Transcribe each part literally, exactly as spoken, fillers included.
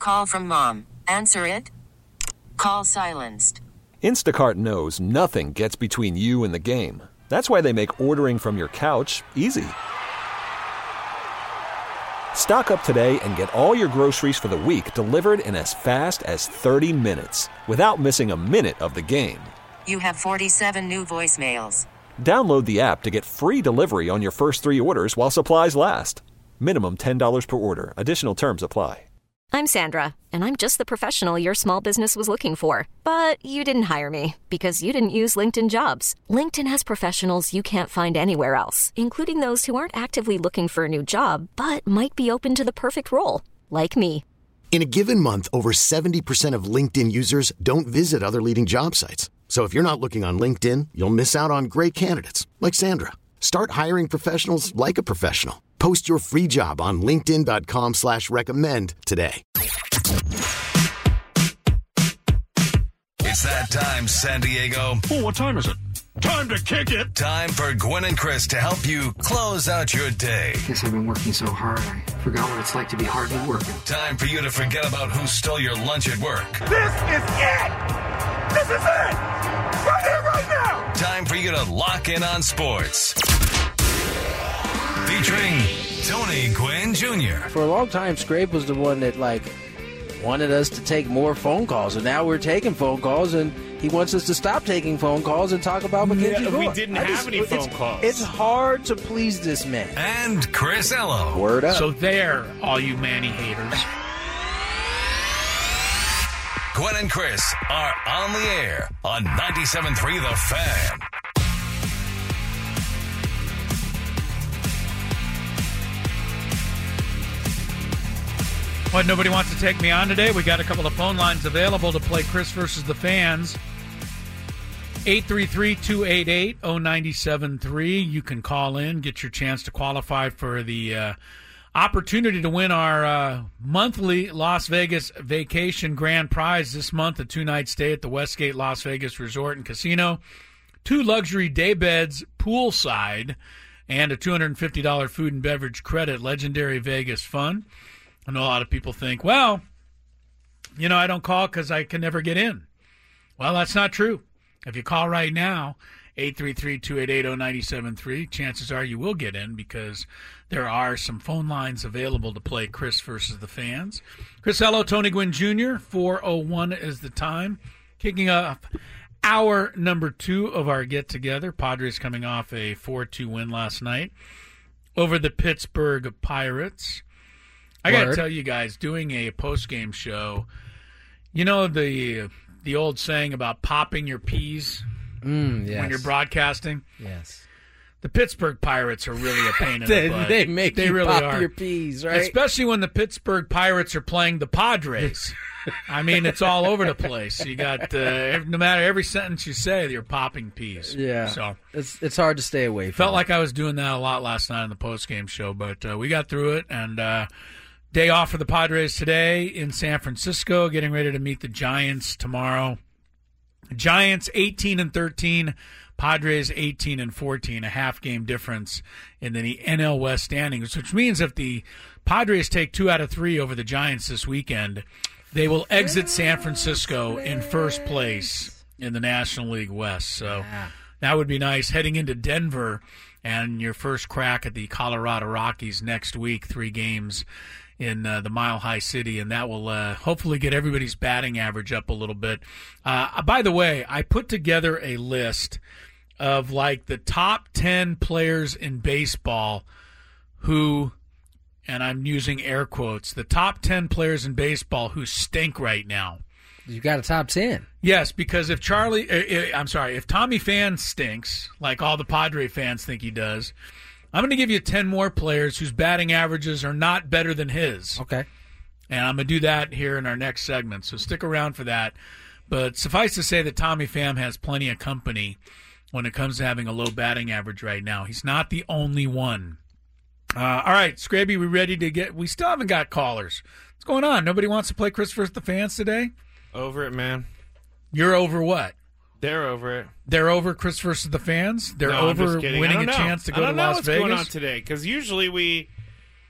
Call from mom. Answer it. Call silenced. Instacart knows nothing gets between you and the game. That's why they make ordering from your couch easy. Stock up today and get all your groceries for the week delivered in as fast as thirty minutes without missing a minute of the game. You have forty-seven new voicemails. Download the app to get free delivery on your first three orders while supplies last. Minimum ten dollars per order. Additional terms apply. I'm Sandra, and I'm just the professional your small business was looking for. But you didn't hire me because you didn't use LinkedIn Jobs. LinkedIn has professionals you can't find anywhere else, including those who aren't actively looking for a new job, but might be open to the perfect role, like me. In a given month, over seventy percent of LinkedIn users don't visit other leading job sites. So if you're not looking on LinkedIn, you'll miss out on great candidates like Sandra. Start hiring professionals like a professional. Post your free job on linkedin dot com slash recommend today. It's that time, San Diego. Oh, what time is it? Time to kick it. Time for Gwen and Chris to help you close out your day. Guess I've been working so hard, I forgot what it's like to be hardly working. Time for you to forget about who stole your lunch at work. This is it! This is it! Right here, right now! Time for you to lock in on sports. Featuring Tony Gwynn Junior For a long time, Scrape was the one that, like, wanted us to take more phone calls, and now we're taking phone calls, and he wants us to stop taking phone calls and talk about Mackenzie yeah, Gore. We didn't I have just, any it's, phone calls. It's hard to please this man. And Chris Ello. Word up. So there, all you Manny haters. Gwen and Chris are on the air on ninety-seven point three The Fan. What, nobody wants to take me on today? We got a couple of phone lines available to play Chris versus the Fans. eight three three, two eight eight, oh nine seven three. You can call in, get your chance to qualify for the uh, opportunity to win our uh, monthly Las Vegas vacation grand prize this month, a two-night stay at the Westgate Las Vegas Resort and Casino, two luxury day beds poolside, and a two hundred fifty dollars food and beverage credit. Legendary Vegas fun. I know a lot of people think, well, you know, I don't call because I can never get in. Well, that's not true. If you call right now, eight three three, two eight eight, oh nine seven three, chances are you will get in because there are some phone lines available to play Chris versus the Fans. Chris Ello, Tony Gwynn Junior, four oh one is the time. Kicking off hour number two of our get-together. Padres coming off a four two win last night over the Pittsburgh Pirates. I got to tell you guys, doing a post-game show, you know the the old saying about popping your peas mm, yes. when you're broadcasting? Yes. The Pittsburgh Pirates are really a pain in they, the butt. They make they you really pop are. your peas, right? Especially when the Pittsburgh Pirates are playing the Padres. I mean, it's all over the place. You got uh, no matter every sentence you say, you're popping peas. Yeah. So it's it's hard to stay away from. Felt it. like I was doing that a lot last night on the post-game show, but uh, we got through it, and uh, day off for the Padres today in San Francisco, getting ready to meet the Giants tomorrow. Giants eighteen and thirteen, Padres eighteen and fourteen, a half game difference in the N L West standings, which means if the Padres take two out of three over the Giants this weekend, they will exit San Francisco in first place in the National League West. So that would be nice heading into Denver and your first crack at the Colorado Rockies next week, three games in uh, the Mile High City, and that will uh, hopefully get everybody's batting average up a little bit. Uh, by the way, I put together a list of like the top ten players in baseball who, and I'm using air quotes, the top ten players in baseball who stink right now. You got a top ten. Yes, because if Charlie, uh, I'm sorry, if Tommy Pham stinks, like all the Padre fans think he does, I'm going to give you ten more players whose batting averages are not better than his. Okay. And I'm going to do that here in our next segment, so stick around for that. But suffice to say that Tommy Pham has plenty of company when it comes to having a low batting average right now. He's not the only one. Uh, all right, Scraby, we ready to get – we still haven't got callers. What's going on? Nobody wants to play Chris versus the Fans today? Over it, man. You're over what? They're over it. They're over Chris versus the Fans? They're no, over winning a chance to go to Las Vegas? I don't know what's going on today, because usually we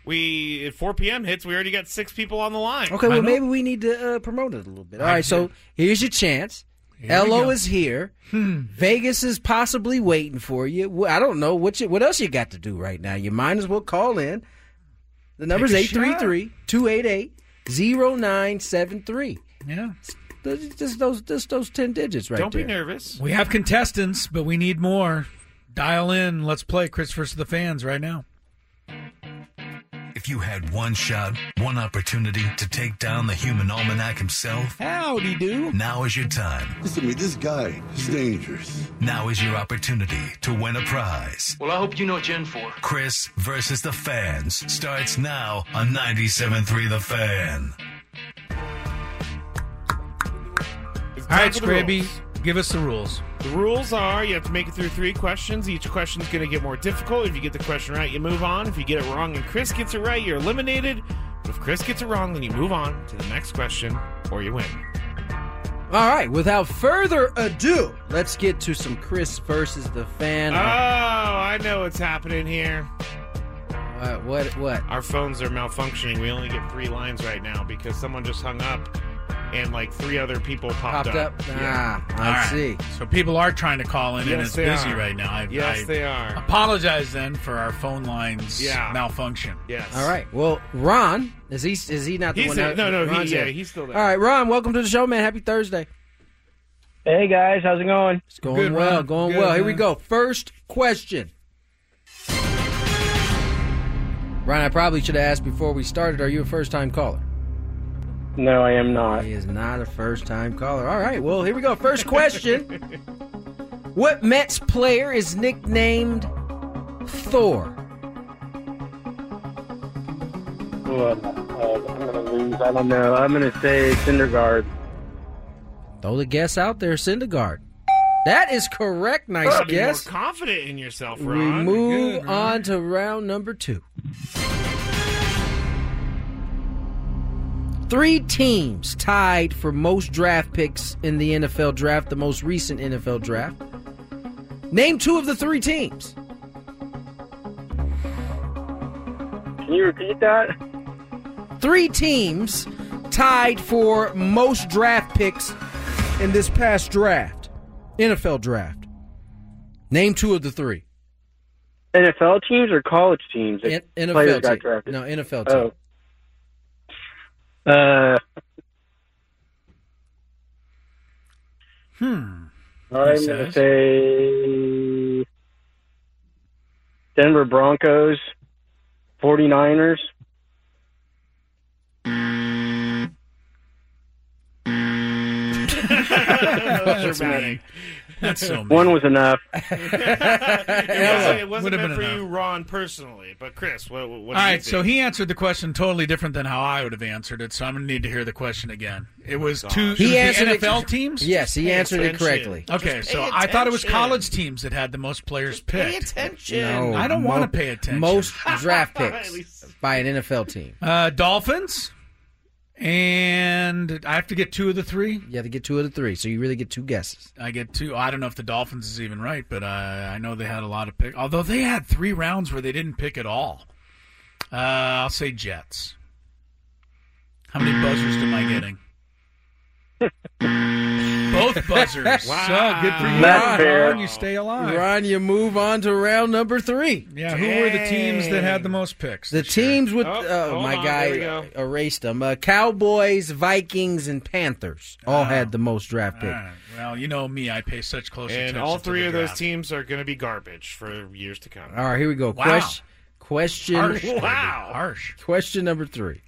we at four p.m. hits, we already got six people on the line. Okay, well, maybe we need to uh, promote it a little bit. All right, so here's your chance. Here L we O go. is here. Hmm. Vegas is possibly waiting for you. Well, I don't know. What you, what else you got to do right now? You might as well call in. The number's Take a eight three three, two eight eight, zero nine seven three. Yeah. Just those, just those ten digits right Don't there. be nervous. We have contestants, but we need more. Dial in. Let's play Chris versus the Fans right now. If you had one shot, one opportunity to take down the human almanac himself, howdy do. Now is your time. Listen to me, this guy is dangerous. Now is your opportunity to win a prize. Well, I hope you know what you're in for. Chris versus the Fans starts now on ninety-seven point three The Fan. All right, for the Scraby, rules. give us the rules. The rules are you have to make it through three questions. Each question is going to get more difficult. If you get the question right, you move on. If you get it wrong and Chris gets it right, you're eliminated. But if Chris gets it wrong, then you move on to the next question or you win. All right, without further ado, let's get to some Chris versus the Fan. Oh, I know what's happening here. What? What? What? Our phones are malfunctioning. We only get three lines right now because someone just hung up and like three other people popped, Popped up? Yeah. Ah, I All right. see. So people are trying to call in, and Yes, it's they busy are. right now. I, Yes, I they are. Apologize then for our phone lines Yeah. malfunction. Yes. All right. Well, Ron, is he is he not the He's one? there. that, No, no, he- Ron's yeah, there. he's still there. All right, Ron, welcome to the show, man. Happy Thursday. Hey guys, how's it going? It's going Good, well, Ron. going Good, well. Here we man. go. First question. Ron, I probably should have asked before we started. Are you a first-time caller? No, I am not. He is not a first-time caller. All right, well, here we go. First question. What Mets player is nicknamed Thor? Well, uh, I'm gonna lose. I don't know. I'm gonna say Syndergaard. Throw the guess out there, Syndergaard. That is correct. Nice Gotta be guess. more confident in yourself, We Ron. move Good, on to round number two. Three teams tied for most draft picks in the N F L draft, the most recent N F L draft. Name two of the three teams. Can you repeat that? Three teams tied for most draft picks in this past draft, N F L draft. Name two of the three. N F L teams or college teams? that N- N F L players got team. drafted? No, N F L team. Oh. Uh, Hmm. I'm going says? to say Denver Broncos, forty-niners. That's dramatic. That's so mean. One was enough. It wasn't, it wasn't Would've meant been for enough. you, Ron, personally. But Chris, what, what do All you right, think? so he answered the question totally different than how I would have answered it, so I'm going to need to hear the question again. It was two it He was the answered N it- F L teams? Yes, he Pay answered it attention. correctly. Okay, Just so pay I thought it was attention. college teams that had the most players Pay picked. attention. No, I don't mo- wanna pay attention. Most draft At picks least- by an N F L team. Uh, Dolphins, and I have to get two of the three. You have to get two of the three, so you really get two guesses. I get two. I don't know if the Dolphins is even right, but uh, I know they had a lot of pick. Although they had three rounds where they didn't pick at all. Uh, I'll say Jets. How many buzzers am I getting? Both buzzers. Wow. So good for you, That's Ron. fair. Ron, you stay alive. Ron, you move on to round number three. Yeah, who were the teams that had the most picks? The this year? teams with, Oh, oh, hold my on, guy there we go. erased them. Uh, Cowboys, Vikings, and Panthers all had the most draft All picks. right. Well, you know me. I pay such close attention And all to three the of those draft. teams are going to be garbage for years to come. All right, here we go. Wow. Question, question, Harsh. Wow. Harsh. question number three.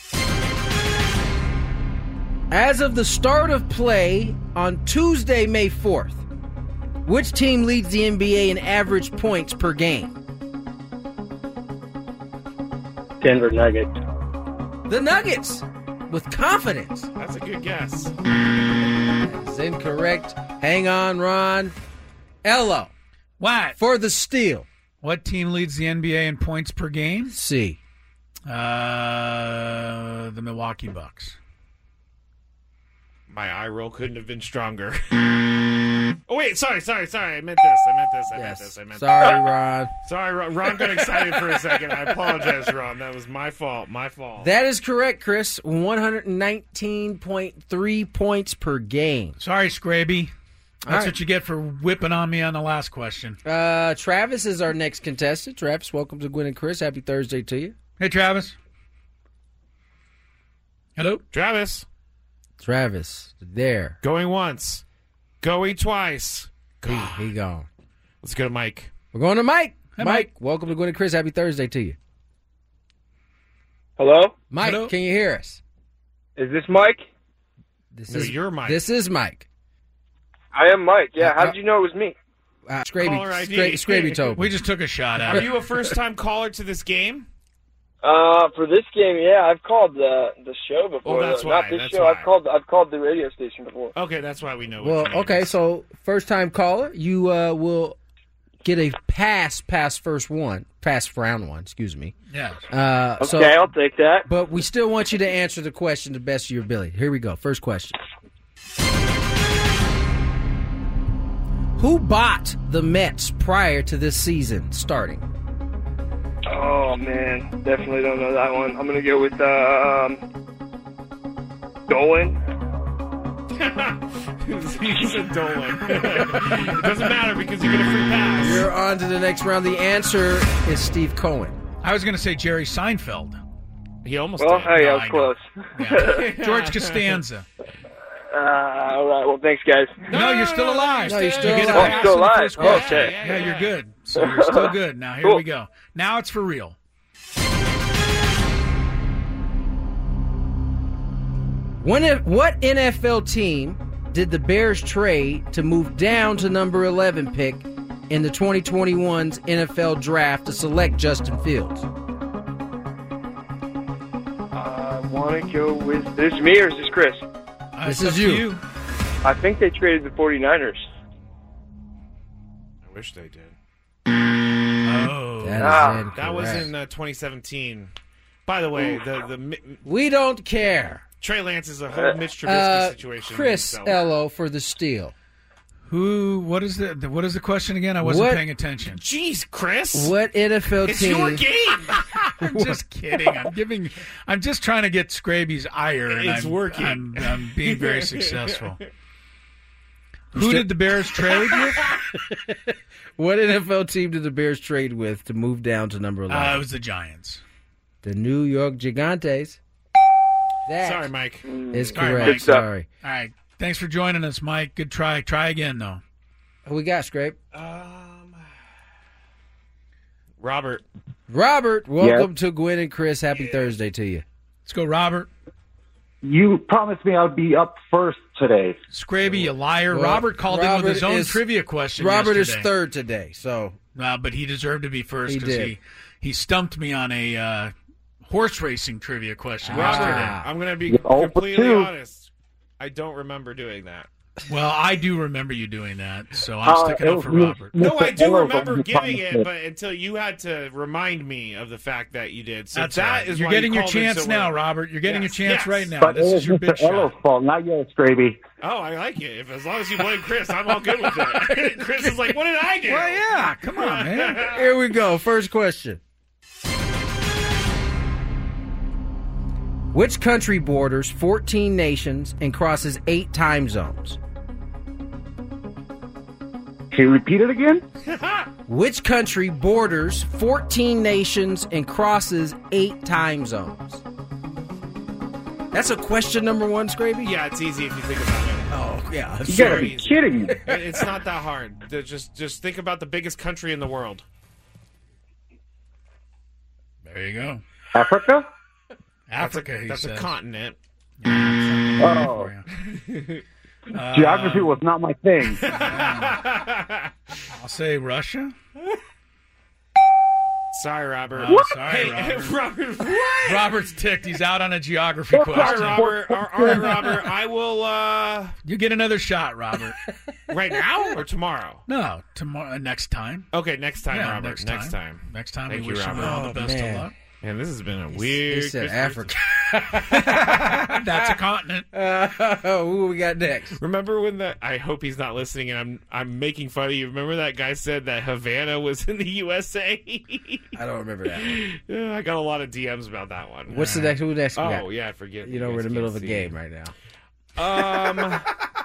As of the start of play on Tuesday, May fourth, which team leads the N B A in average points per game? Denver Nuggets. The Nuggets, with confidence. That's a good guess. That's incorrect. Hang on, Ron. Elo, What? for the steal. What team leads the N B A in points per game? C. Uh, the Milwaukee Bucks. My eye roll couldn't have been stronger. Oh, wait, sorry, sorry, sorry. I meant this. I meant this. I Yes. meant this. I meant Sorry, this. Ron. Sorry, Ron. Ron got excited for a second. I apologize, Ron. That was my fault. My fault. That is correct, Chris. one hundred nineteen point three points per game. Sorry, Scraby. That's All right. what you get for whipping on me on the last question. Uh, Travis is our next contestant. Travis, welcome to Gwen and Chris. Happy Thursday to you. Hey, Travis. Hello? Travis. Travis, there. Going once. Going twice. He, he gone. Let's go to Mike. We're going to Mike. Hey, Mike, Mike. welcome to Gwen and Chris. Happy Thursday to you. Hello? Mike, Hello? can you hear us? Is this Mike? This No, is you're Mike. This is Mike. I am Mike. Yeah, Uh, how did you know it was me? Uh, Scraby, Caller I D. Scra- Scraby told me. We just took a shot at Are it. you a first-time caller to this game? Uh, for this game, yeah, I've called the the show before. Oh, that's though. why, Not this that's show. why. I've called I've called the radio station before. Okay, that's why we know. Well, what your name okay, is. so first time caller, you uh, will get a pass past first one, past round one, excuse me. Yeah. Uh, Okay, so, I'll take that. but we still want you to answer the question to the best of your ability. Here we go. First question. Who bought the Mets prior to this season starting? Oh man, definitely don't know that one. I'm gonna go with um, Dolan. He's a Dolan. It doesn't matter because you get a free pass. You're on to the next round. The answer is Steve Cohen. I was going to say Jerry Seinfeld. He almost Well, did. hey, I No, was I know. close. Yeah. George Costanza. Uh, all right. Well, thanks, guys. No, you're still alive. No, you're still you get a alive. pass Oh, still on the alive. first question. Okay. Yeah, you're good. So you're still good. Now here Cool. we go. Now it's for real. When it, what N F L team did the Bears trade to move down to number eleven pick in the twenty twenty-one's N F L draft to select Justin Fields? I want to go with this. Is me or is this Chris? Uh, This it's is up to you. I think they traded the 49ers. I wish they did. Oh. That is Ah, incorrect. That was in uh, twenty seventeen. By the way, the the Mi- We don't care. Trey Lance is a whole Mitch Trubisky Uh, situation. Chris himself. Ello for the steal. Who? What is the? What is the question again? I wasn't What- paying attention. Jeez, Chris. What N F L It's team? your game. I'm just kidding. I'm giving. I'm just trying to get Scraby's ire, and It's I'm, working. I'm, I'm being very successful. Who did the Bears trade with? What N F L team did the Bears trade with to move down to number eleven? Uh, it was the Giants. the New York Gigantes. That Sorry, Mike. is All right, correct. Mike. Sorry. All right. Thanks for joining us, Mike. Good try. Try again, though. Who we got, Scrape? Um, Robert. Robert, welcome to Gwen and Chris. Happy Thursday to you. Let's go, Robert. You promised me I'd be up first today. Scraby, you liar. Well, Robert called in with his Robert own is- trivia question Robert yesterday. is third today, so Uh, but he deserved to be first He because did. he, he stumped me on a uh, horse racing trivia question Robert, yesterday. I'm going to be oh for completely two. honest. I don't remember doing that. Well, I do remember you doing that, so I'm Uh, sticking it up was for me- Robert. No, I do Ello remember who giving promised it, but until you had to remind me of the fact that you did. So That's that right. is You're why getting you your called in chance so now, early. Robert. You're getting Yes, your chance yes. right now. But This it is was your Mister big Ello's shot. fault, not yours, Scraby. Oh, I like it. If as long as you blame Chris, I'm all good with it. Chris is like, "What did I do?" Well, yeah. Come on, man. here we go. First question. Which country borders fourteen nations and crosses eight time zones? Can you repeat it again? Which country borders fourteen nations and crosses eight time zones? That's a question number one, Scraby? Yeah, it's easy if you think about it. Oh, yeah. You That's gotta very be easy. kidding me. It's not that hard. Just, just think about the biggest country in the world. There you go. Africa? Africa, That's a, he that's a says. continent. Oh. Uh, Geography was not my thing. I'll say Russia. Sorry, Robert. Oh, sorry, Hey, Robert. Robert. What? Robert's ticked. He's out on a geography All right, question. Robert. All all right, Robert. I will. uh You get another shot, Robert. Right now or tomorrow? No, tomorrow. Uh, next time. Okay, next time, Yeah, Robert. next Next time. time. Next time, Thank we you, wish him Robert. all the Oh, best man. of luck. Man, this has been a weird. He said Africa. That's a continent. Uh, who we got next? Remember when that? I hope he's not listening, and I'm I'm making fun of you. Remember that guy said that Havana was in the U S A? I don't remember that one. Yeah, I got a lot of D Ms about that one. What's the next? Who next? we got? Oh yeah, I forget. You know, we're in the middle of a game right now. Um,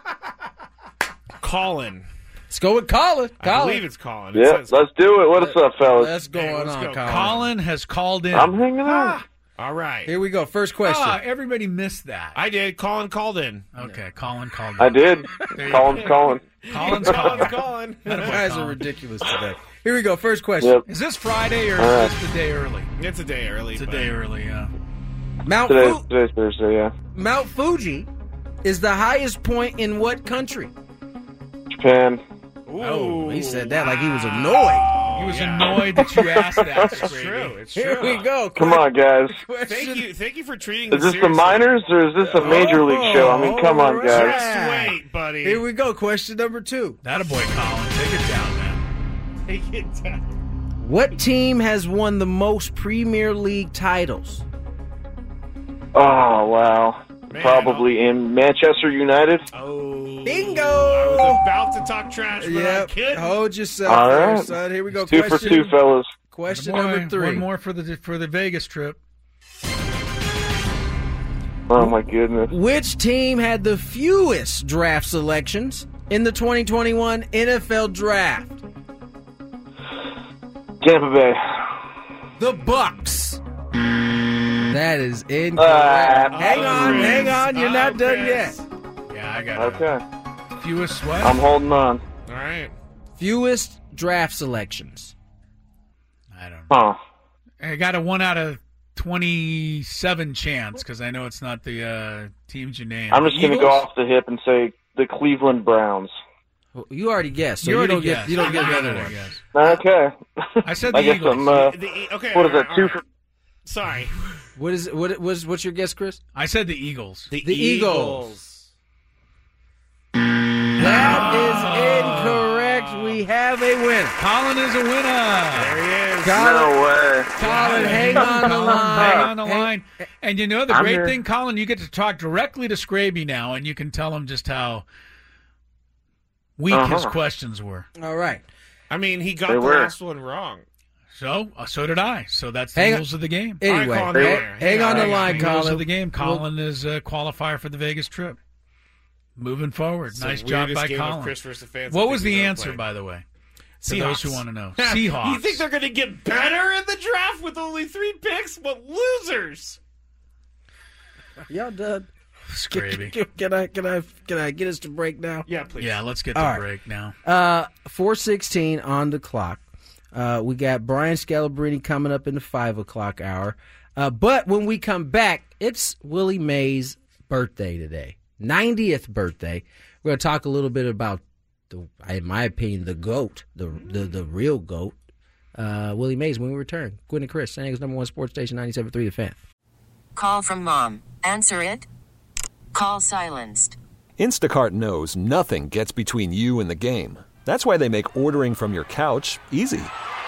Colin. Let's go with Colin. I Colin. believe it's Colin. It Yeah, says- let's do it. What's up, fellas? What's going Hey, let's on, go. Colin? Colin has called in. I'm hanging out. Ah, All right. Here we go. First question. ah, everybody missed that. I did. Colin called in. Okay, Colin called in. I did. There you Colin's go. calling. Colin's calling. Colin's calling. You Attaboy, guys are Colin. ridiculous today. Here we go. First question. Yep. Is this Friday or All right. is this the day early? It's a day early. It's a but- day early, yeah. Mount, Today's, Fu- today's Thursday, yeah. Mount Fuji is the highest point in what country? Japan. Ooh, Oh, he said that like he was annoyed. He was yeah. annoyed that you asked that. It's Scraby. true. It's Here true. we go. Come on, guys. Thank you. Thank you for treating. Is this seriously. the minors or is this a major league show? I mean, come on, Oh, guys. Just wait, buddy. Here we go. Question number two. That a boy, Colin. Take it down, man. Take it down. What team has won the most Premier League titles? Oh, wow. Man, Probably in Manchester United. Oh, Bingo! I was about to talk trash, but I Yep. couldn't. Hold yourself All there, right. son. Here we go. Two question, for two, fellas. Question Boy, number three. One more for the for the Vegas trip. Oh, my goodness. Which team had the fewest draft selections in the twenty twenty-one N F L Draft? Tampa Bay. The Bucks. That is incorrect. Uh, hang oh, on, Chris. hang on. You're Oh, not done Chris. yet. Yeah, I got it. Okay. Fewest what? I'm holding on. All right. Fewest draft selections. I don't know. Huh. I got a one out of twenty-seven chance because I know it's not the uh, teams you named. I'm just going to go Eagles? off the hip and say the Cleveland Browns. Well, you already guessed, so You you, already don't guessed. get you don't get I another got it, one. I guess. Okay. I said the I guess Eagles. I'm, uh, The, E- okay. what is all that, right, two all for... right. Sorry. What is what was what's your guess, Chris? I said the Eagles. The, The Eagles. That is incorrect. We have a winner. Colin is a winner. There he is. Colin, No way. Colin, hang on the Colin, line. hang on the Hang- line. And you know the I'm great here. thing, Colin, you get to talk directly to Scraby now, and you can tell him just how weak his Uh-huh. questions were. All right. I mean, he got They the were. last one wrong. So, uh, so did I. So that's the Hang on. rules of the game. Anyway, All right, Colin, hang, hang on. hang on the Hang on. line, The rules Colin. of the game. Colin is a qualifier for the Vegas trip. Moving forward. It's the Nice job weirdest by game of Colin. Chris versus the fans I What think was we've the ever answer, played. by the way? To Seahawks. those who want to know. Seahawks. You think they're going to get better in the draft with only three picks? What losers! Y'all done? Scraby. Can, can I can I can I get us to break now? Yeah, please. Yeah, let's get All to right. break now. Uh, four sixteen on the clock. Uh, we got Brian Scalabrine coming up in the five o'clock hour. Uh, but when we come back, it's Willie Mays' birthday today, ninetieth birthday. We're gonna talk a little bit about the, in my opinion, the goat, the the the real goat, uh, Willie Mays. When we return, Quinn and Chris, San Diego's number one sports station, ninety-seven point three The Fan. Call from mom. Answer it. Call silenced. Instacart knows nothing gets between you and the game. That's why they make ordering from your couch easy.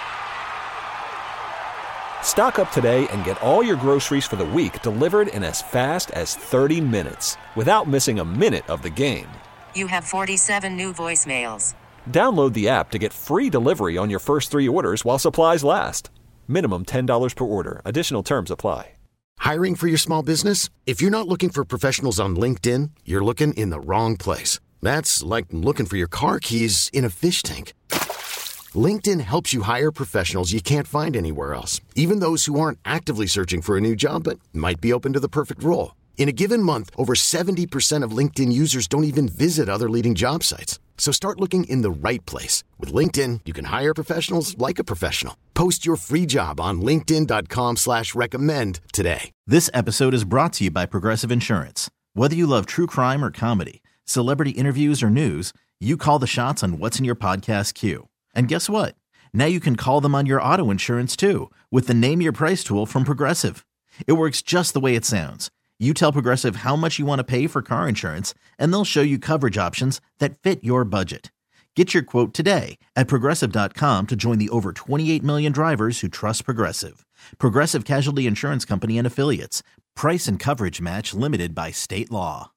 Stock up today and get all your groceries for the week delivered in as fast as thirty minutes without missing a minute of the game. You have forty-seven new voicemails. Download the app to get free delivery on your first three orders while supplies last. Minimum ten dollars per order. Additional terms apply. Hiring for your small business? If you're not looking for professionals on LinkedIn, you're looking in the wrong place. That's like looking for your car keys in a fish tank. LinkedIn helps you hire professionals you can't find anywhere else, even those who aren't actively searching for a new job but might be open to the perfect role. In a given month, over seventy percent of LinkedIn users don't even visit other leading job sites. So start looking in the right place. With LinkedIn, you can hire professionals like a professional. Post your free job on linkedin.com slash recommend today. This episode is brought to you by Progressive Insurance. Whether you love true crime or comedy, celebrity interviews or news, you call the shots on what's in your podcast queue. And guess what? Now you can call them on your auto insurance too with the Name Your Price tool from Progressive. It works just the way it sounds. You tell Progressive how much you want to pay for car insurance, and they'll show you coverage options that fit your budget. Get your quote today at Progressive dot com to join the over twenty-eight million drivers who trust Progressive. Progressive Casualty Insurance Company and Affiliates. Price and coverage match limited by state law.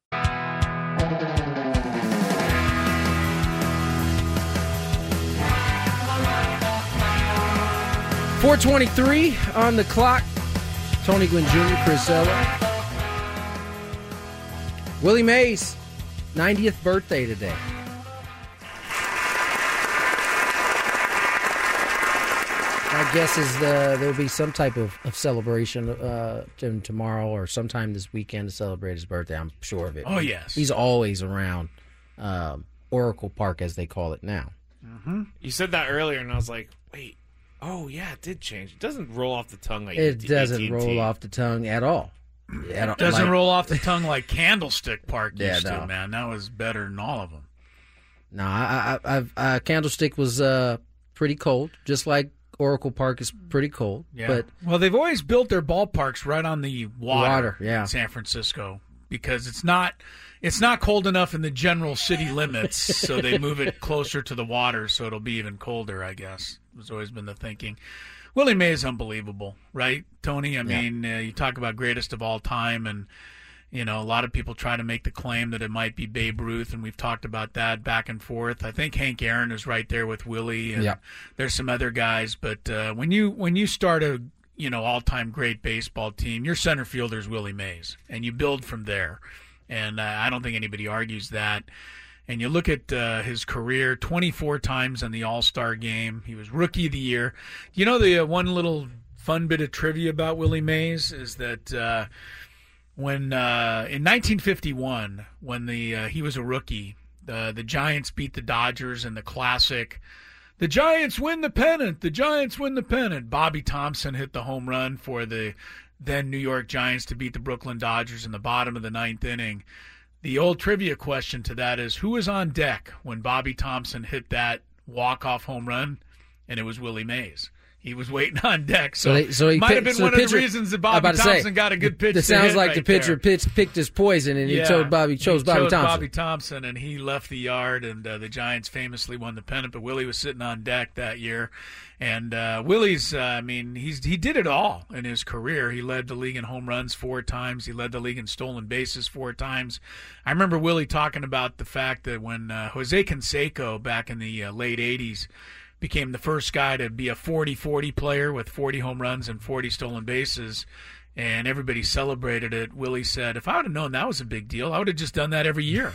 four twenty-three on the clock. Tony Gwynn Junior, Chris Eller. Willie Mays, ninetieth birthday today. My guess is the, there'll be some type of, of celebration uh, to tomorrow or sometime this weekend to celebrate his birthday. I'm sure of it. Oh, yes. He's always around um, Oracle Park, as they call it now. Mm-hmm. You said that earlier, and I was like, wait. Oh, yeah, it did change. It doesn't roll off the tongue like It doesn't A T and T. roll off the tongue at all. It doesn't like, roll off the tongue like Candlestick Park Yeah, used no. to, man. That was better than all of them. No, I, I, I've, uh, Candlestick was uh, pretty cold, just like Oracle Park is pretty cold. Yeah. But well, they've always built their ballparks right on the water, Water, yeah. in San Francisco because it's not it's not cold enough in the general city limits, so they move it closer to the water, so it'll be even colder. I guess has always been the thinking. Willie Mays is unbelievable, right, Tony? I Yeah. mean, uh, you talk about greatest of all time, and you know, a lot of people try to make the claim that it might be Babe Ruth, and we've talked about that back and forth. I think Hank Aaron is right there with Willie, and Yeah. there's some other guys. But uh, when you when you start a you know all-time great baseball team, your center fielder is Willie Mays, and you build from there. And uh, I don't think anybody argues that. And you look at uh, his career, twenty-four times in the All-Star game. He was Rookie of the Year. You know, the uh, one little fun bit of trivia about Willie Mays is that uh, when uh, in nineteen fifty-one, when the uh, he was a rookie, the the Giants beat the Dodgers in the classic, the Giants win the pennant, the Giants win the pennant. Bobby Thompson hit the home run for the then New York Giants to beat the Brooklyn Dodgers in the bottom of the ninth inning. The old trivia question to that is, who was on deck when Bobby Thompson hit that walk-off home run? And it was Willie Mays. He was waiting on deck. So, So, they, so he might picked, have been so one the of pitcher, the reasons that I'm Bobby about to Thompson say, got a good pitch. It to sounds hit like right the pitcher there. pitched, picked his poison, and Yeah. he chose Bobby chose He Bobby chose Thompson. Bobby Thompson, and he left the yard, and uh, the Giants famously won the pennant. But Willie was sitting on deck that year, and uh, Willie's, uh, I mean, he's he did it all in his career. He led the league in home runs four times. He led the league in stolen bases four times. I remember Willie talking about the fact that when uh, Jose Canseco back in the uh, late eighties became the first guy to be a forty forty player with forty home runs and forty stolen bases, and everybody celebrated it. Willie said, if I would have known that was a big deal, I would have just done that every year.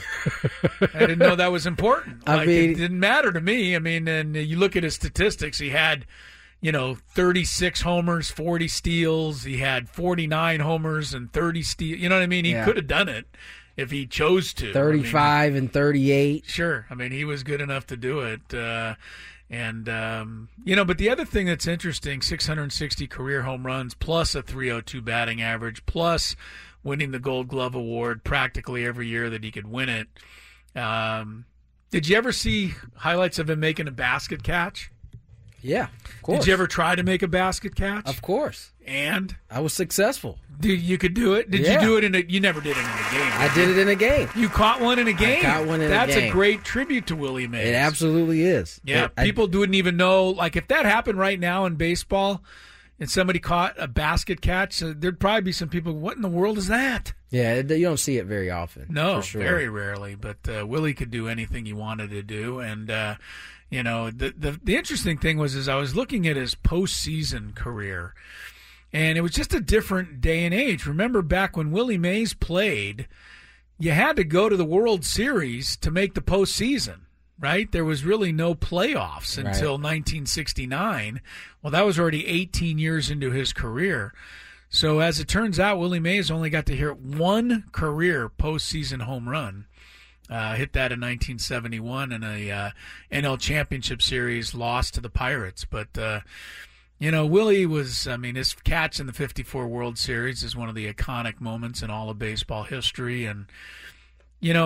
I didn't know that was important. I Like, mean- it didn't matter to me. I mean, and you look at his statistics, he had, you know, thirty-six homers, forty steals. He had forty-nine homers and thirty steals. You know what I mean? He Yeah. could have done it if he chose to. I mean, thirty-five and thirty-eight. Sure. I mean, he was good enough to do it. Uh, and, um, you know, but the other thing that's interesting, six hundred sixty career home runs plus a three oh two batting average plus winning the Gold Glove Award practically every year that he could win it. Um, did you ever see highlights of him making a basket catch? Yeah, of course. Did you ever try to make a basket catch? Of course. And? I was successful. Did you could do it? Did Yeah. you do it in a? You never did it in a game. I did it in a game. You caught one in a game. I caught one in That's a game. a great tribute to Willie Mays. It absolutely is. Yeah, It- I- people wouldn't even know. Like, if that happened right now in baseball and somebody caught a basket catch, uh, there'd probably be some people, what in the world is that? yeah, it- you don't see it very often. No, for sure. very rarely. But uh, Willie could do anything he wanted to do. And, uh, you know, the, the the interesting thing was is I was looking at his postseason career, and it was just a different day and age. Remember back when Willie Mays played, you had to go to the World Series to make the postseason, right? There was really no playoffs Right. until nineteen sixty-nine. Well, that was already eighteen years into his career. So as it turns out, Willie Mays only got to hit one career postseason home run. Uh, hit that in nineteen seventy-one in a uh, N L Championship Series loss to the Pirates. But, uh, you know, Willie was, I mean, his catch in the fifty-four World Series is one of the iconic moments in all of baseball history. And, you know,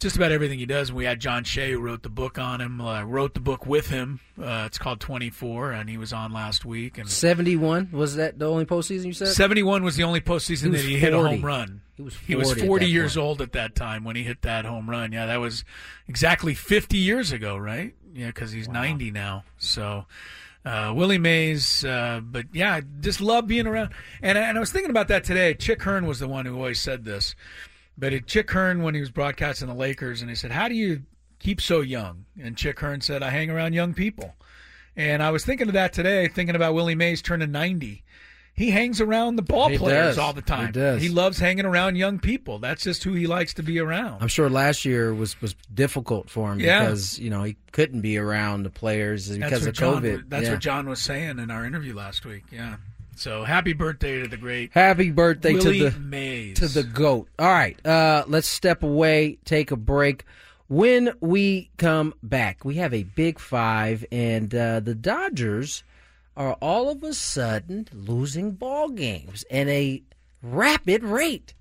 just about everything he does. And we had John Shea, who wrote the book on him, uh, wrote the book with him. Uh, it's called twenty-four, and he was on last week. And seventy-one, was that the only postseason you said? seventy-one was the only postseason he that he forty. hit a home run. He was forty, he was forty years point. old at that time when he hit that home run. Yeah, that was exactly fifty years ago, right? Yeah, because he's wow. ninety now. So uh, Willie Mays, uh, but yeah, I just love being around. And, and I was thinking about that today. Chick Hearn was the one who always said this. But it, Chick Hearn, when he was broadcasting the Lakers, and he said, how do you keep so young? And Chick Hearn said, I hang around young people. And I was thinking of that today, thinking about Willie Mays turning ninety. He hangs around the ball he players does. all the time. He does. He loves hanging around young people. That's just who he likes to be around. I'm sure last year was, was difficult for him yeah. because, you know, he couldn't be around the players because of John, COVID. That's yeah. what John was saying in our interview last week. Yeah. So happy birthday to the great Happy birthday Willie to the Mays. to the GOAT. All right, uh, let's step away, take a break. When we come back, we have a big five, and uh, the Dodgers are all of a sudden losing ball games at a rapid rate.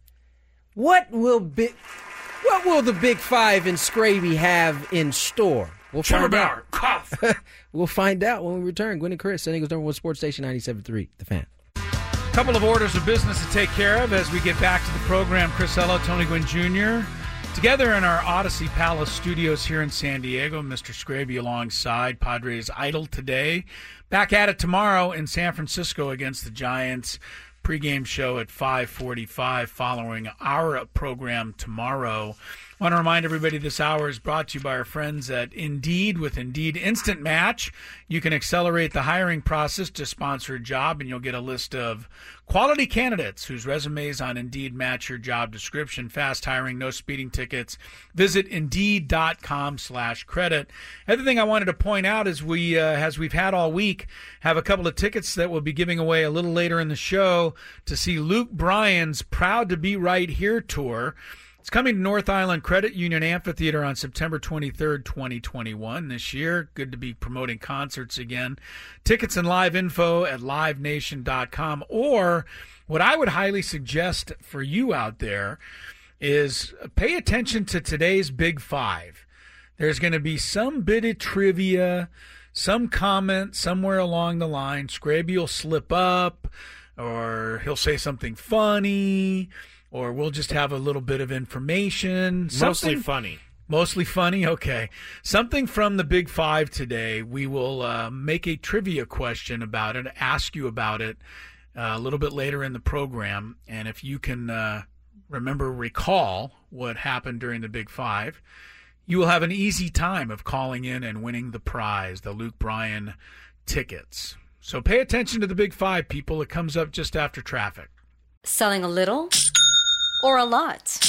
What will be, what will the big five and Scraby have in store? We'll find out. Cough. We'll find out when we return. Gwen and Chris, San Diego's number one sports station, ninety-seven point three, The Fan. Couple of orders of business to take care of as we get back to the program. Chris Ello, Tony Gwynn Junior Together in our Odyssey Palace studios here in San Diego. Mister Scraby alongside Padres idle today. Back at it tomorrow in San Francisco against the Giants. Pre-game show at five forty-five following our program tomorrow. I want to remind everybody this hour is brought to you by our friends at Indeed. With Indeed Instant Match, you can accelerate the hiring process to sponsor a job, and you'll get a list of quality candidates whose resumes on Indeed match your job description. Fast hiring, no speeding tickets. Visit Indeed.com slash credit. Other thing I wanted to point out is we, uh, as we've had all week, have a couple of tickets that we'll be giving away a little later in the show to see Luke Bryan's Proud to Be Right Here tour. It's coming to North Island Credit Union Amphitheater on September twenty-third, twenty twenty-one this year. Good to be promoting concerts again. Tickets and live info at live nation dot com. Or what I would highly suggest for you out there is pay attention to today's Big Five. There's going to be some bit of trivia, some comment somewhere along the line. Scraby will slip up, or he'll say something funny, or we'll just have a little bit of information. Mostly funny. Mostly funny? Okay. Something from the Big Five today. We will uh, make a trivia question about it, ask you about it uh, a little bit later in the program. And if you can uh, remember, recall what happened during the Big Five, you will have an easy time of calling in and winning the prize, the Luke Bryan tickets. So pay attention to the Big Five, people. It comes up just after traffic. Selling a little or a lot?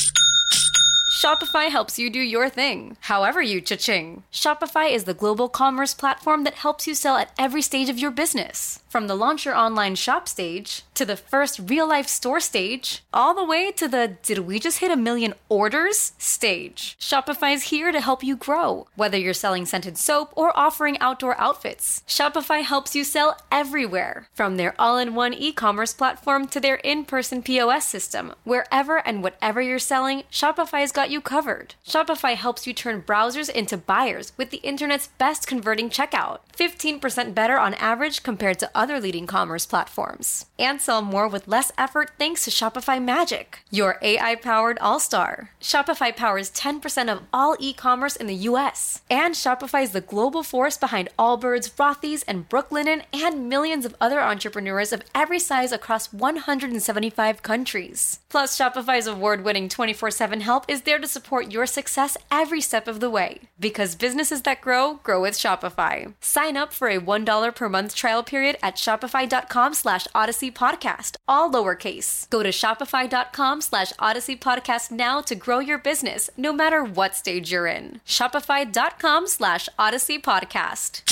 Shopify helps you do your thing, however you cha-ching. Shopify is the global commerce platform that helps you sell at every stage of your business. From the launch your online shop stage, to the first real-life store stage, all the way to the did we just hit a million orders stage. Shopify's here to help you grow. Whether you're selling scented soap or offering outdoor outfits, Shopify helps you sell everywhere. From their all-in-one e-commerce platform to their in-person P O S system, wherever and whatever you're selling, Shopify's got you covered. Shopify helps you turn browsers into buyers with the internet's best converting checkout. fifteen percent better on average compared to other leading commerce platforms. And sell more with less effort thanks to Shopify Magic, your A I-powered all-star. Shopify powers ten percent of all e-commerce in the U S. And Shopify is the global force behind Allbirds, Rothy's, and Brooklinen, and millions of other entrepreneurs of every size across one hundred seventy-five countries. Plus, Shopify's award-winning twenty-four seven help is there to support your success every step of the way. Because businesses that grow, grow with Shopify. Sign up for a one dollar per month trial period at shopify.com slash Odyssey Podcast, all lowercase. Go to shopify.com slash Odyssey Podcast now to grow your business, no matter what stage you're in. Shopify.com slash Odyssey Podcast.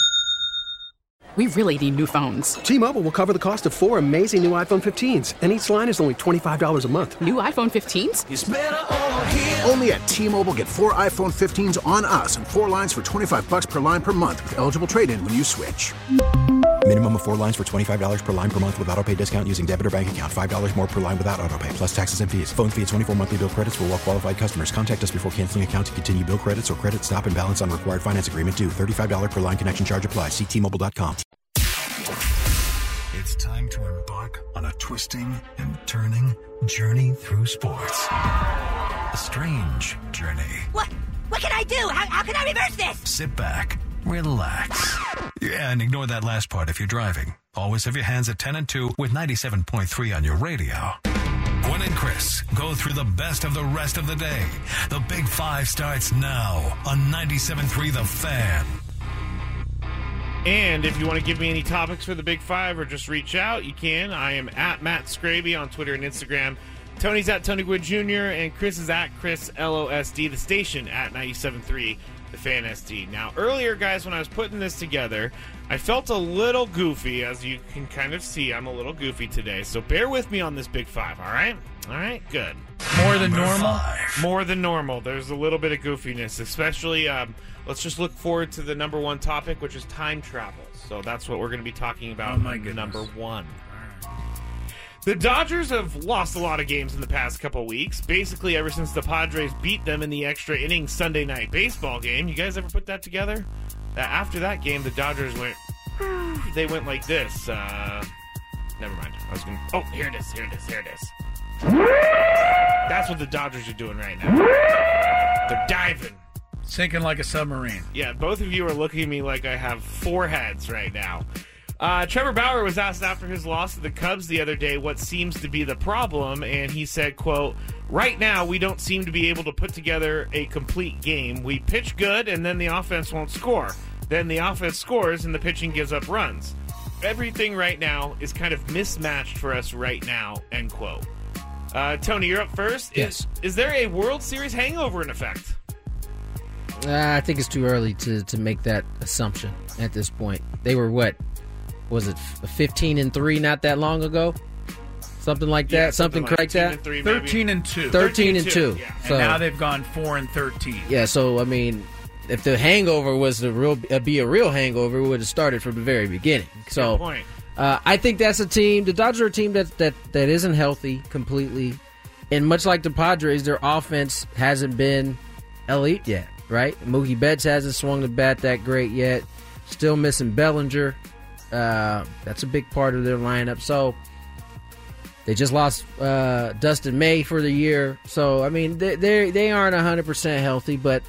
We really need new phones. T-Mobile will cover the cost of four amazing new iPhone fifteens, and each line is only twenty-five dollars a month. New iPhone fifteens? It's better over here. Only at T-Mobile, get four iPhone fifteens on us and four lines for twenty-five dollars per line per month with eligible trade-in when you switch. Minimum of four lines for twenty-five dollars per line per month with auto pay discount using debit or bank account. five dollars more per line without auto pay, plus taxes and fees. Phone fee at twenty-four monthly bill credits for well qualified customers. Contact us before canceling account to continue bill credits or credit stop and balance on required finance agreement due. thirty-five dollars per line connection charge applies. See T Mobile dot com. It's time to embark on a twisting and turning journey through sports. A strange journey. What? What can I do? How, how can I reverse this? Sit back, relax. Yeah, and ignore that last part if you're driving. Always have your hands at ten and two with ninety-seven point three on your radio. Gwen and Chris go through the best of the rest of the day. The Big Five starts now on ninety-seven point three The Fan. And if you want to give me any topics for the Big Five or just reach out, you can. I am at Matt Scraby on Twitter and Instagram. Tony's at Tony Gwynn Junior and Chris is at Chris L O S D. The station at ninety-seven point three The Fan S D. Now, earlier, guys, when I was putting this together, I felt a little goofy. As you can kind of see, I'm a little goofy today. So bear with me on this Big Five, all right? All right, good. More than normal? More than normal. There's a little bit of goofiness, especially, um, let's just look forward to the number one topic, which is time travel. So that's what we're going to be talking about. Oh, my in goodness. Number one. The Dodgers have lost a lot of games in the past couple weeks, basically ever since the Padres beat them in the extra inning Sunday night baseball game. You guys ever put that together? Uh, after that game, the Dodgers went, they went like this. Uh, never mind. I was going to, oh, here it is, here it is, here it is. That's what the Dodgers are doing right now. They're diving. Sinking like a submarine. Yeah, both of you are looking at me like I have four heads right now. Uh, Trevor Bauer was asked after his loss to the Cubs the other day what seems to be the problem, and he said, quote, right now we don't seem to be able to put together a complete game. We pitch good, and then the offense won't score. Then the offense scores, and the pitching gives up runs. Everything right now is kind of mismatched for us right now, end quote. Uh, Tony, you're up first. Yes. Is, is there a World Series hangover in effect? Uh, I think it's too early to, to make that assumption at this point. They were, what, was it fifteen and three not that long ago? Something like that? Yeah, something something like that? And three, thirteen and two. thirteen and two. Yeah. So, and now they've gone four and thirteen. Yeah, so, I mean, if the hangover was to real, uh, be a real hangover, it would have started from the very beginning. So, Good point. Uh, I think that's a team. The Dodgers are a team that, that, that isn't healthy completely. And much like the Padres, their offense hasn't been elite yet, right? Mookie Betts hasn't swung the bat that great yet. Still missing Bellinger. Uh, that's a big part of their lineup. So they just lost uh, Dustin May for the year. So, I mean, they they, they aren't one hundred percent healthy. But,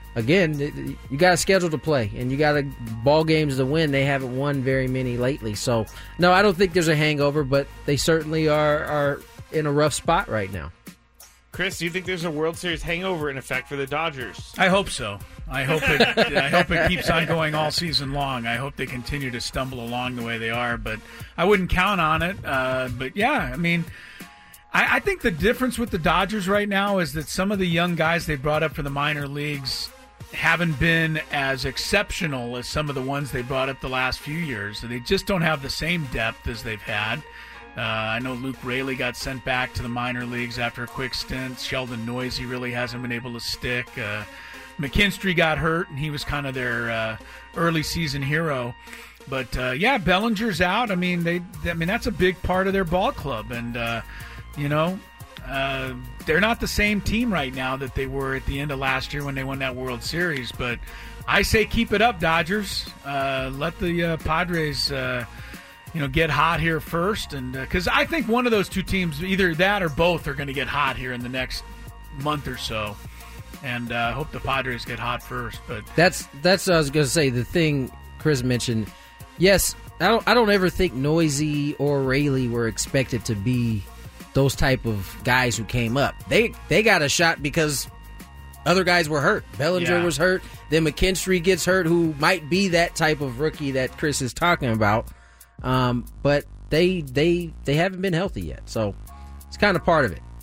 again, you got a schedule to play. And you got a ball games to win. They haven't won very many lately. So, no, I don't think there's a hangover. But they certainly are, are in a rough spot right now. Chris, do you think there's a World Series hangover in effect for the Dodgers? I hope so. I hope it. I hope it keeps on going all season long. I hope they continue to stumble along the way they are, but I wouldn't count on it. Uh, but yeah, I mean, I, I think the difference with the Dodgers right now is that some of the young guys they brought up for the minor leagues haven't been as exceptional as some of the ones they brought up the last few years. They just don't have the same depth as they've had. Uh, I know Luke Raley got sent back to the minor leagues after a quick stint. Sheldon Noisy really hasn't been able to stick. Uh, McKinstry got hurt, and he was kind of their uh, early season hero. But uh, yeah, Bellinger's out. I mean, they. I mean, that's a big part of their ball club, and uh, you know, uh, they're not the same team right now that they were at the end of last year when they won that World Series. But I say keep it up, Dodgers. Uh, let the uh, Padres. Uh, You know, get hot here first, and because uh, I think one of those two teams, either that or both, are going to get hot here in the next month or so, and I uh, hope the Padres get hot first. But that's that's what I was going to say. The thing Chris mentioned, yes, I don't I don't ever think Noisy or Raley were expected to be those type of guys who came up. They they got a shot because other guys were hurt. Bellinger Yeah. was hurt. Then McKinstry gets hurt, who might be that type of rookie that Chris is talking about. Um, but they they they haven't been healthy yet, so it's kind of part of it.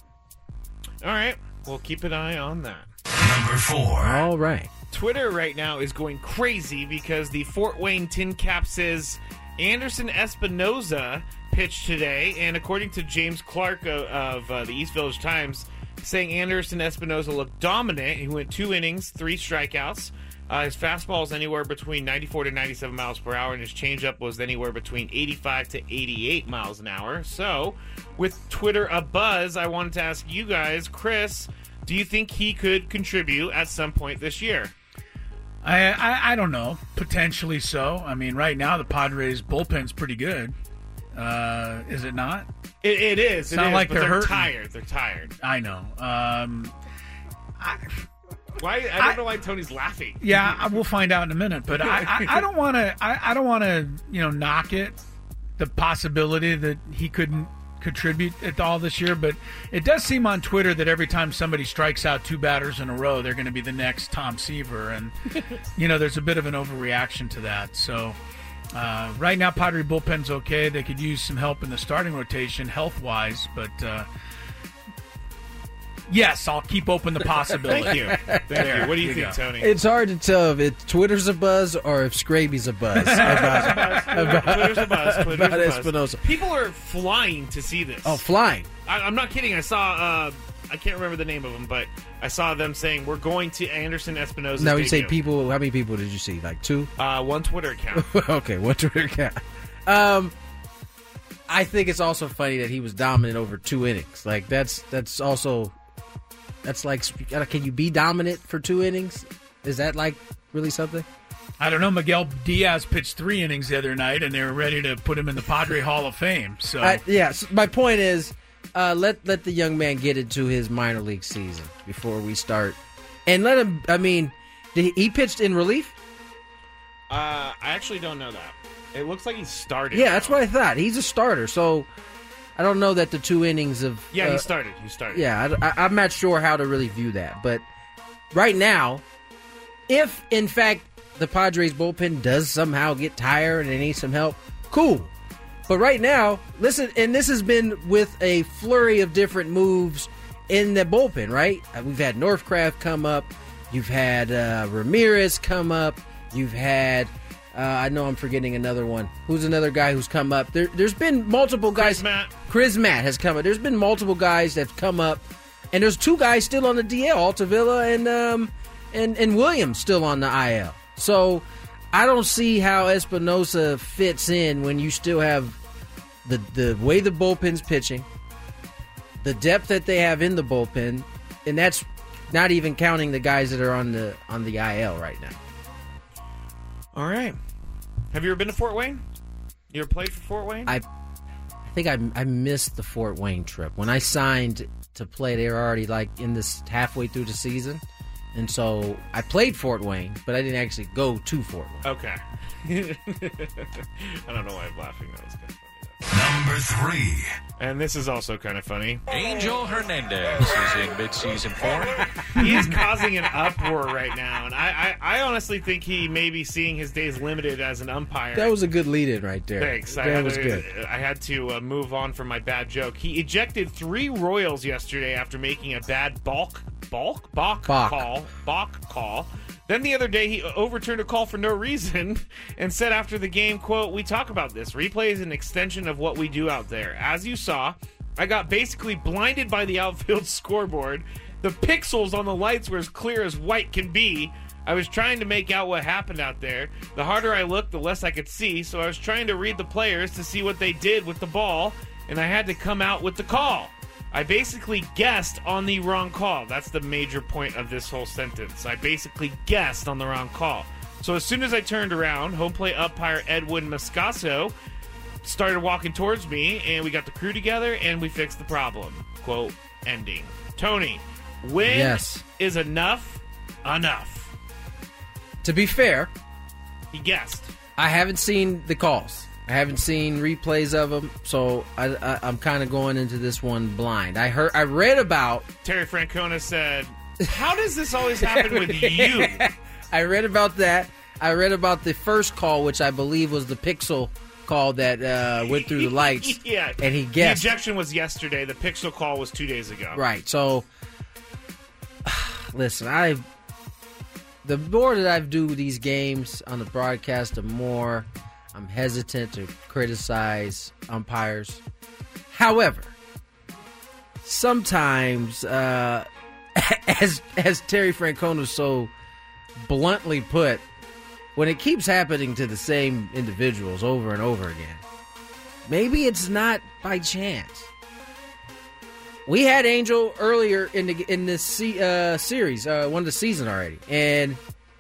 All right, we'll keep an eye on that. Number four. All right. Twitter right now is going crazy because the Fort Wayne Tin Caps' Anderson Espinoza pitched today, and according to James Clark of, of uh, the East Village Times, saying Anderson Espinosa looked dominant. He went two innings, three strikeouts. Uh, his fastball is anywhere between ninety-four to ninety-seven miles per hour, and his changeup was anywhere between eighty-five to eighty-eight miles an hour. So, with Twitter abuzz, I wanted to ask you guys, Chris, do you think he could contribute at some point this year? I, I I don't know. Potentially so. I mean, right now the Padres bullpen's pretty good. Uh, is it not? It, it is. It's it not is, like but they're, they're hurting. tired. They're tired. I know. Um, I, why? I don't I, know why Tony's laughing. Yeah, we'll find out in a minute. But I, I, I don't want to. I, I don't want to. You know, knock it. The possibility that he couldn't contribute at all this year, but it does seem on Twitter that every time somebody strikes out two batters in a row, they're going to be the next Tom Seaver, and you know, there's a bit of an overreaction to that. So uh, right now, Padre bullpen's okay. They could use some help in the starting rotation, health wise, but. Uh, Yes, I'll keep open the possibility. Thank you. Thank there, you. What do you, you think, go. Tony? It's hard to tell if it's Twitter's a buzz or if Scraby's a buzz about, about, Twitter's a buzz. Twitter's about a buzz. Espinosa. People are flying to see this. Oh, flying. I, I'm not kidding. I saw, uh, I can't remember the name of them, but I saw them saying, we're going to Anderson Espinosa's Now, you say debut. people, how many people did you see? Like two? Uh, one Twitter account. Okay, one Twitter account. Um, I think it's also funny that he was dominant over two innings. Like, that's that's also... That's like, can you be dominant for two innings? Is that like really something? I don't know. Miguel Diaz pitched three innings the other night, and they were ready to put him in the Padre Hall of Fame. So, uh, yeah. So my point is, uh, let let the young man get into his minor league season before we start, and let him. I mean, did he, he pitched in relief? Uh, I actually don't know that. It looks like he started. Yeah, now. that's what I thought. He's a starter, so. I don't know that the two innings of... Yeah, uh, he started. He started. Yeah, I, I, I'm not sure how to really view that. But right now, if, in fact, the Padres bullpen does somehow get tired and they need some help, cool. But right now, listen, and this has been with a flurry of different moves in the bullpen, right? We've had Northcraft come up. You've had uh, Ramirez come up. You've had... Uh, I know I'm forgetting another one. Who's another guy who's come up? There, there's been multiple guys. Chris Matt. Chris Matt has come up. There's been multiple guys that have come up, and there's two guys still on the D L, Altavilla and um and and Williams still on the I L. So I don't see how Espinosa fits in when you still have the the way the bullpen's pitching, the depth that they have in the bullpen, and that's not even counting the guys that are on the on the I L right now. All right. Have you ever been to Fort Wayne? You ever played for Fort Wayne? I I think I, I missed the Fort Wayne trip. When I signed to play, they were already like in this halfway through the season. And so I played Fort Wayne, but I didn't actually go to Fort Wayne. Okay. I don't know why I'm laughing. That was kind of funny. Number three. And this is also kind of funny. Angel Hernandez is in midseason form. He is causing an uproar right now, and I, I, I honestly think he may be seeing his days limited as an umpire. That was a good lead-in right there. Thanks. That I had was to, good. I had to uh, move on from my bad joke. He ejected three Royals yesterday after making a bad balk, balk, balk, Balk. call, balk call. Then the other day, he overturned a call for no reason and said after the game, quote, "We talk about this. Replay is an extension of what we do out there. As you saw, I got basically blinded by the outfield scoreboard. The pixels on the lights were as clear as white can be. I was trying to make out what happened out there. The harder I looked, the less I could see, so I was trying to read the players to see what they did with the ball, and I had to come out with the call. I basically guessed on the wrong call." That's the major point of this whole sentence. I basically guessed on the wrong call. So as soon as I turned around, home plate umpire Edwin Moscaso started walking towards me, and we got the crew together, and we fixed the problem. Quote, ending. Tony, when Yes. is enough enough? To be fair, He guessed. I haven't seen the calls. I haven't seen replays of them, so I, I, I'm kind of going into this one blind. I heard, I read about Terry Francona said, "How does this always happen with you?" I read about that. I read about the first call, which I believe was the pixel call that uh, went through the lights. Yeah, and he guessed. The ejection was yesterday. The pixel call was two days ago. Right. So, listen, I the more that I do these games on the broadcast, the more I'm hesitant to criticize umpires. However, sometimes, uh, as as Terry Francona so bluntly put, when it keeps happening to the same individuals over and over again, maybe it's not by chance. We had Angel earlier in the in this se- uh, series, uh, one of the season already, and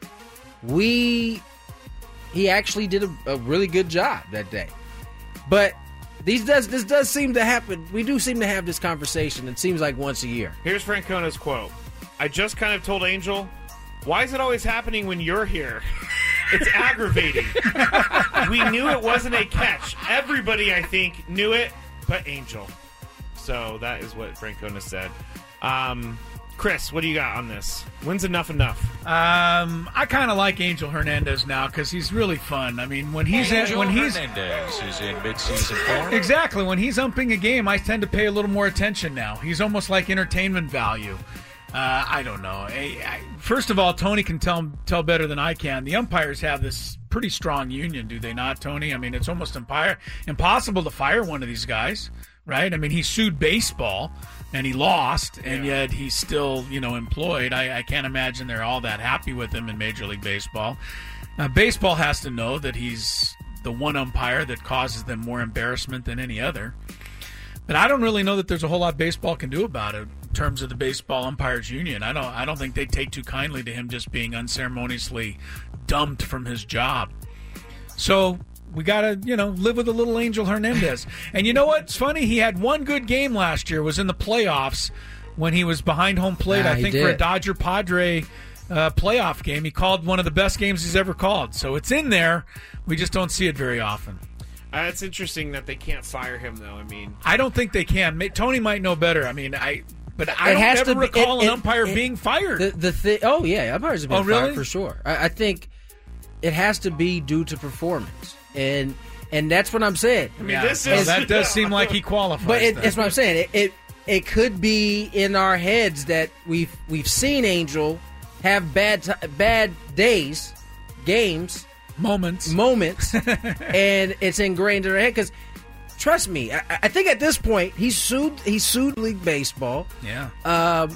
we he actually did a, a really good job that day. But these does this does seem to happen. We do seem to have this conversation. It seems like once a year. Here's Francona's quote: "I just kind of told Angel, why is it always happening when you're here? It's aggravating. We knew it wasn't a catch. Everybody, I think, knew it, but Angel." So that is what Francona said. Um, Chris, what do you got on this? When's enough enough? Um, I kind of like Angel Hernandez now because he's really fun. I mean, when he's Angel at, when he's Hernandez is in midseason form. Exactly. When he's umping a game, I tend to pay a little more attention now. He's almost like entertainment value. Uh, I don't know. I, I, first of all, Tony can tell tell better than I can. The umpires have this pretty strong union, do they not, Tony? I mean, it's almost umpire, impossible to fire one of these guys. Right? I mean, he sued baseball, and he lost, and yeah. yet he's still, you know, employed. I, I can't imagine they're all that happy with him in Major League Baseball. Uh, baseball has to know that he's the one umpire that causes them more embarrassment than any other. But I don't really know that there's a whole lot baseball can do about it in terms of the Baseball Umpires Union. I don't, I don't think they take too kindly to him just being unceremoniously dumped from his job. So we got to, you know, live with a little Angel Hernandez. And you know what's funny? He had one good game last year, was in the playoffs when he was behind home plate, ah, I think, for a Dodger-Padre uh, playoff game. He called one of the best games he's ever called. So it's in there. We just don't see it very often. Uh, it's interesting that they can't fire him, though. I mean, I don't think they can. Tony might know better. I mean, I... But I it don't has ever to be, recall it, an it, umpire it, being fired. The, the thi- Oh, yeah. Umpires have been oh, really? fired for sure. I, I think it has to be due to performance. And... And that's what I'm saying. I mean, yeah, this is, that does seem like he qualifies. But it, that's what I'm saying. It, it it could be in our heads that we've we've seen Angel have bad t- bad days, games, moments, moments, and it's ingrained in our head. Because trust me, I, I think at this point he sued he sued League Baseball. Yeah. Um,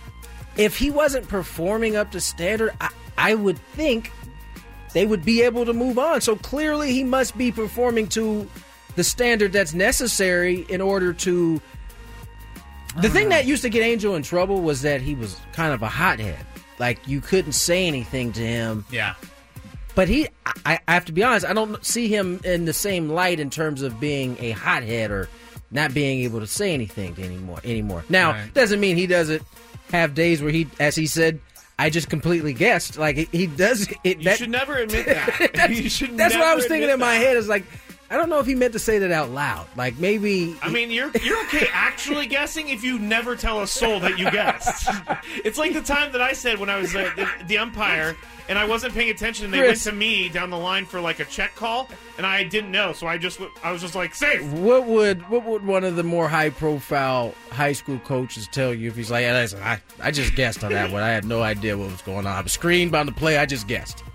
if he wasn't performing up to standard, I, I would think they would be able to move on. So clearly he must be performing to the standard that's necessary in order to... The thing that used to get Angel in trouble was that he was kind of a hothead. Like, you couldn't say anything to him. Yeah. But he, I, I have to be honest, I don't see him in the same light in terms of being a hothead or not being able to say anything anymore. anymore. Now, right. doesn't mean he doesn't have days where he, as he said, I just completely guessed. Like, he, he does... It, you that, should never admit that. that's you should that's never what I was thinking in my that. head. Is like, I don't know if he meant to say that out loud. Like, maybe... I mean, you're you're okay actually guessing if you never tell a soul that you guessed. It's like the time that I said when I was uh, the, the umpire, and I wasn't paying attention, and they Chris. went to me down the line for, like, a check call, and I didn't know, so I just I was just like, safe! What would what would one of the more high-profile high school coaches tell you if he's like, yeah, listen, I, I just guessed on that one. I had no idea what was going on. I was screened by the play. I just guessed.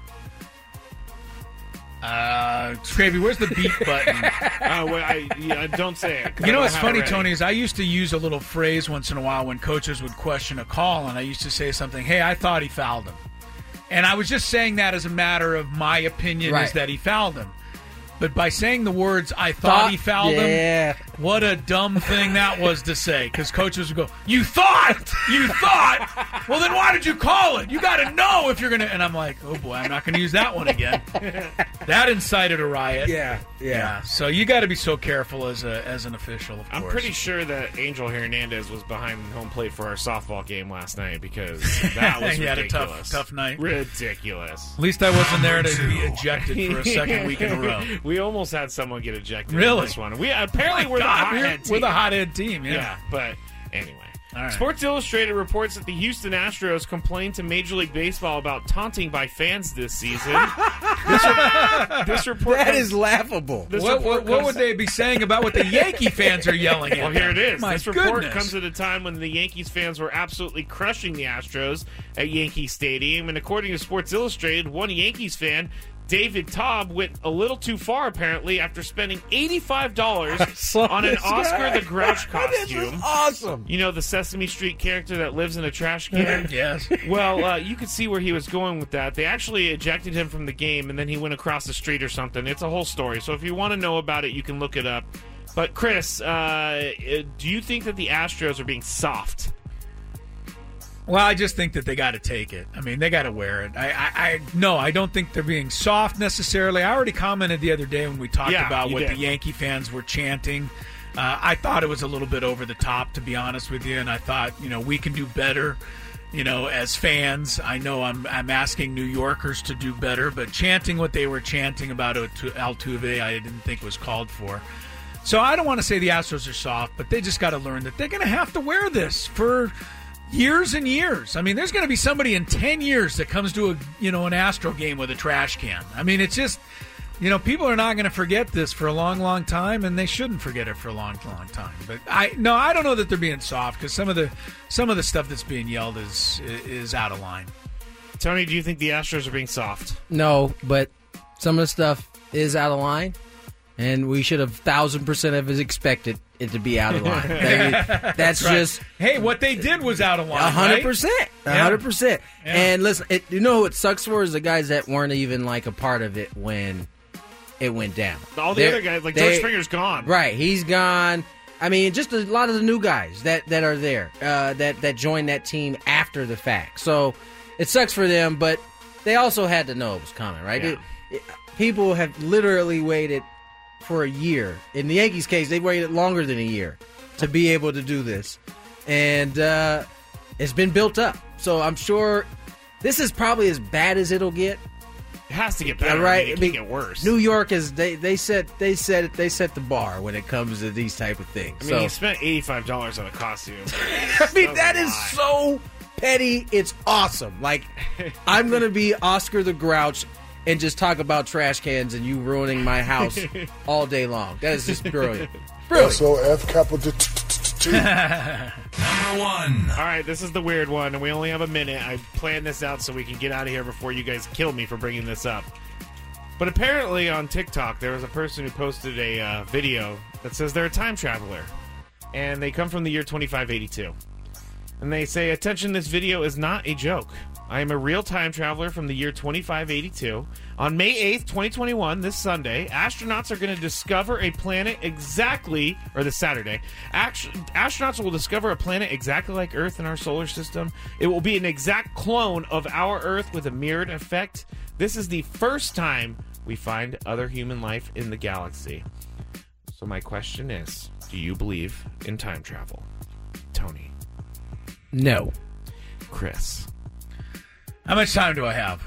Uh, Scravy, where's the beep button? uh, well, I, yeah, don't say it. You know what's funny, Tony, is I used to use a little phrase once in a while when coaches would question a call, and I used to say something, hey, I thought he fouled him. And I was just saying that as a matter of my opinion right. is that he fouled him. But by saying the words, I thought, thought he fouled yeah. him, what a dumb thing that was to say. Because coaches would go, you thought? You thought? Well, then why did you call it? You got to know if you're going to. And I'm like, oh, boy, I'm not going to use that one again. That incited a riot. Yeah, yeah. yeah. So you got to be so careful as a as an official, of I'm course. pretty sure that Angel Hernandez was behind home plate for our softball game last night because that was he ridiculous. had a tough, tough night. Ridiculous. At least I wasn't there to be ejected for a second week in a row. We almost had someone get ejected really? in this one. We apparently oh we're, God, the hothead we're, team. we're the hothead team. Yeah, yeah but anyway. All right. Sports Illustrated reports that the Houston Astros complained to Major League Baseball about taunting by fans this season. this, re- this report that comes, is laughable. What, what, what comes, would they be saying about what the Yankee fans are yelling at? Well, here it is. My this report goodness. comes at a time when the Yankees fans were absolutely crushing the Astros at Yankee Stadium, and according to Sports Illustrated, one Yankees fan David Taub went a little too far, apparently, after spending eighty-five dollars on an Oscar guy. the Grouch costume. This is awesome. You know, the Sesame Street character that lives in a trash can? Yes. Well, uh, you could see where he was going with that. They actually ejected him from the game, and then he went across the street or something. It's a whole story. So if you want to know about it, you can look it up. But, Chris, uh, do you think that the Astros are being soft? Well, I just think that they got to take it. I mean, they got to wear it. I, I, I, no, I don't think they're being soft necessarily. I already commented the other day when we talked Yeah, about you what did. the Yankee fans were chanting. Uh, I thought it was a little bit over the top, to be honest with you, and I thought, you know, we can do better. You know, as fans, I know I'm I'm asking New Yorkers to do better, but chanting what they were chanting about Altuve, I didn't think was called for. So I don't want to say the Astros are soft, but they just got to learn that they're going to have to wear this for years and years. I mean, there's going to be somebody in ten years that comes to a you know an Astro game with a trash can. I mean, it's just, you know, people are not going to forget this for a long, long time, and they shouldn't forget it for a long, long time. But I no, I don't know that they're being soft because some of the some of the stuff that's being yelled is is out of line. Tony, do you think the Astros are being soft? No, but some of the stuff is out of line, and we should have thousand percent of it expected it to be out of line. That- that's right. just Hey, what they did was out of line. A hundred right? percent, a Yeah. hundred percent. Yeah. And listen, it, you know who it sucks for is the guys that weren't even like a part of it when it went down. All the They're- other guys, like they- George Springer's gone. Right, he's gone. I mean, just a lot of the new guys that, that are there uh, that that joined that team after the fact. So it sucks for them, but they also had to know it was coming, right? Yeah. It- it- people have literally waited for a year. In the Yankees' case, they waited longer than a year to be able to do this, and uh, it's been built up. So I'm sure this is probably as bad as it'll get. It has to get better. Yeah, right. I mean, it I mean, can't get worse. New York is they they set they set they set the bar when it comes to these type of things. I mean, so he spent eighty-five dollars on a costume. I mean that is so petty. It's awesome. Like I'm gonna be Oscar the Grouch and just talk about trash cans and you ruining my house all day long. That is just brilliant. Brilliant. S O F capital T. Number one. All right, this is the weird one, and we only have a minute. I planned this out so we can get out of here before you guys kill me for bringing this up. But apparently on TikTok, there was a person who posted a uh, video that says they're a time traveler, and they come from the year twenty-five eighty-two. And they say, attention, this video is not a joke. I am a real time traveler from the year twenty-five eighty-two. On May eighth, twenty twenty-one, this Sunday, astronauts are going to discover a planet exactly, or this Saturday, Act- astronauts will discover a planet exactly like Earth in our solar system. It will be an exact clone of our Earth with a mirrored effect. This is the first time we find other human life in the galaxy. So my question is, do you believe in time travel? Tony. No. Chris. How much time do I have?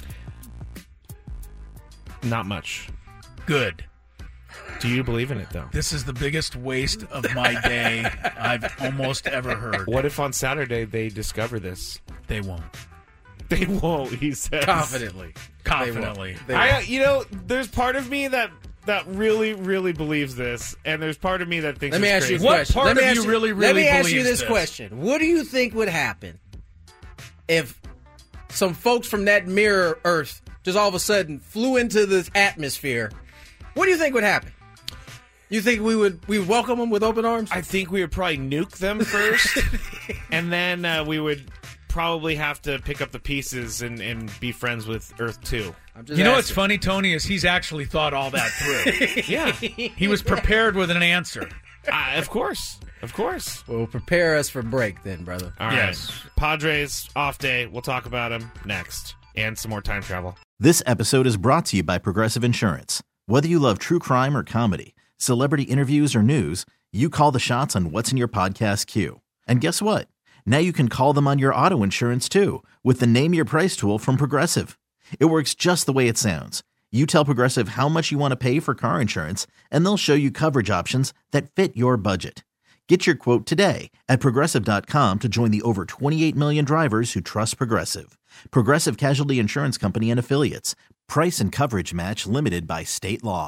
Not much. Good. Do you believe in it, though? This is the biggest waste of my day I've almost ever heard. What if on Saturday they discover this? They won't. They won't, he says. Confidently. Confidently. They I, you know, there's part of me that that really, really believes this, and there's part of me that thinks Let me it's ask you a crazy. What question. part Let me of ask you really, really Let me ask you believes this, this? question. What do you think would happen if some folks from that mirror Earth just all of a sudden flew into this atmosphere? What do you think would happen? You think we would we would welcome them with open arms? I think we would probably nuke them first, and then uh, we would probably have to pick up the pieces and, and be friends with Earth two. I'm just You know asking. what's funny, Tony, is he's actually thought all that through. Yeah. He was prepared with an answer. Uh, of course. Of course. Well, prepare us for break then, brother. All right. Yes. Padres, off day. We'll talk about them next. And some more time travel. This episode is brought to you by Progressive Insurance. Whether you love true crime or comedy, celebrity interviews or news, you call the shots on what's in your podcast queue. And guess what? Now you can call them on your auto insurance too with the Name Your Price tool from Progressive. It works just the way it sounds. You tell Progressive how much you want to pay for car insurance, and they'll show you coverage options that fit your budget. Get your quote today at Progressive dot com to join the over twenty-eight million drivers who trust Progressive. Progressive Casualty Insurance Company and Affiliates. Price and coverage match limited by state law.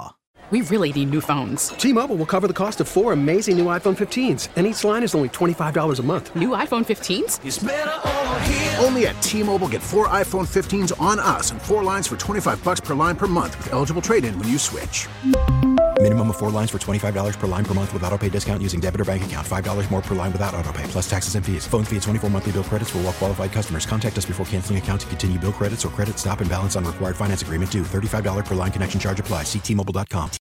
We really need new phones. T-Mobile will cover the cost of four amazing new iPhone fifteens, and each line is only twenty-five dollars a month. New iPhone fifteens? It's better over here. Only at T-Mobile, get four iPhone fifteens on us and four lines for twenty-five bucks per line per month with eligible trade-in when you switch. Minimum of four lines for twenty-five dollars per line per month with autopay discount using debit or bank account. five dollars more per line without autopay, plus taxes and fees. Phone fee at twenty-four monthly bill credits for well-qualified customers. Contact us before canceling account to continue bill credits or credit stop and balance on required finance agreement due. thirty-five dollars per line connection charge applies. See T Mobile dot com.